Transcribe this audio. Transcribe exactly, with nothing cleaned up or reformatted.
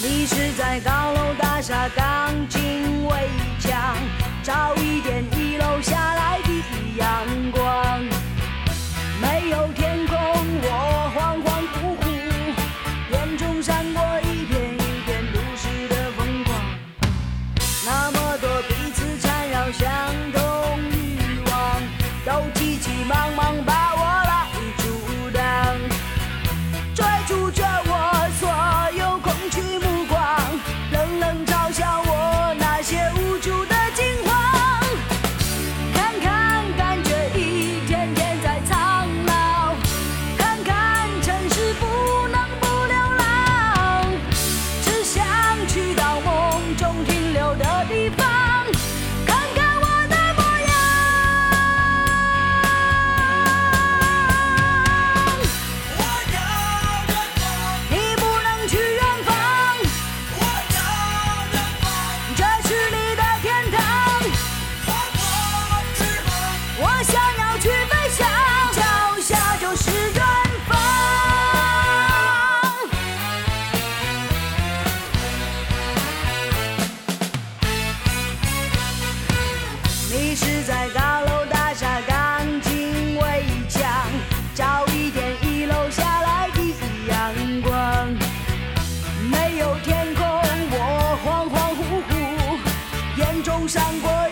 你是在高楼大厦钢筋围墙，照一点一楼下来的阳光。没有天空，我恍恍惚惚，眼中闪过一片一片都市的风光。那么多彼此缠绕相同欲望，都急急忙忙把我来阻挡，追逐着我所有恐惧目光，冷冷嘲笑我那些无助的惊慌。看看感觉一天天在苍老，看看城市不能不流浪，只想去到梦中停留的地方，看看我的模样。 我要远方， 你不能去远方， 我要远方， 这是你的天堂， 放我翅膀， 我想要去飞翔，脚下就是远方。你是在高楼大厦钢筋围墙，照一点一楼下来的阳光。没有天空，我恍恍惚惚，眼中闪过